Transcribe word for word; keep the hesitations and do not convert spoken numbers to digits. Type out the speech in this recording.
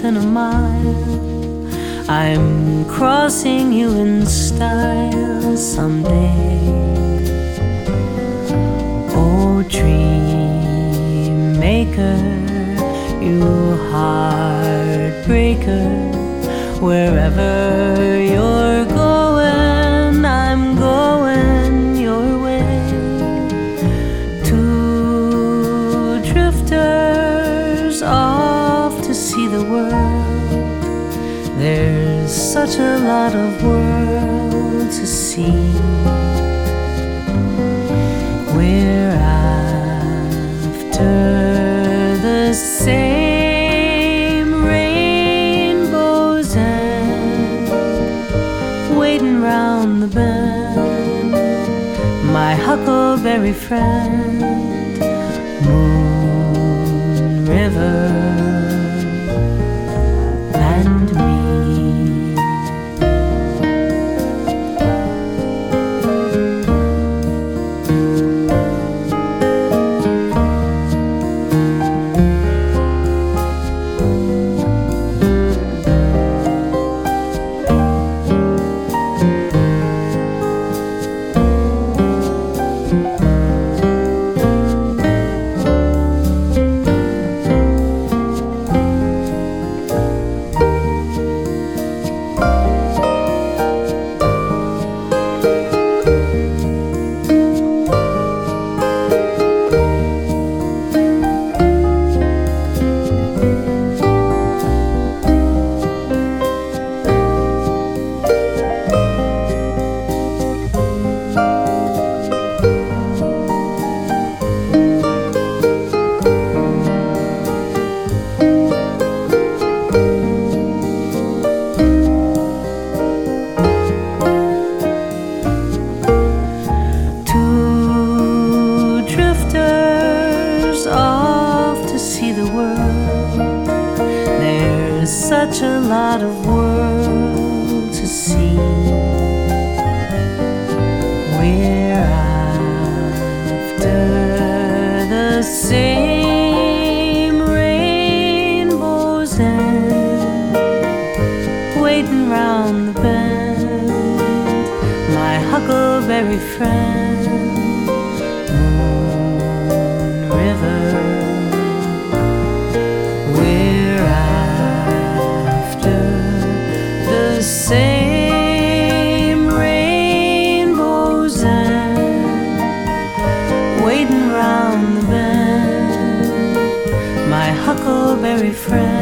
than a mile. I'm crossing you in style someday. Oh, dream maker, you heartbreaker, wherever you're going, I'm going your way. Two drifters off to see the world. There's such a lot of world to see. We're after the same rainbows and waiting round the bend. My huckleberry friend, Moon River and me. Such a lot of world to see. We're after the same rainbows and waiting round the bend. My huckleberry friend, Moon River. Same rainbows and waiting round the bend. My huckleberry friend.